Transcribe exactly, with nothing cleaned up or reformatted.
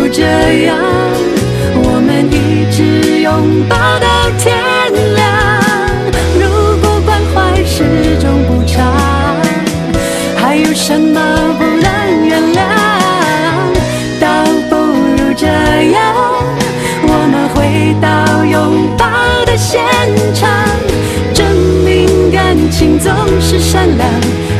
这样，我们一直拥抱到天亮。如果关怀始终不长，还有什么不能原谅？倒不如这样，我们回到拥抱的现场，证明感情总是善良。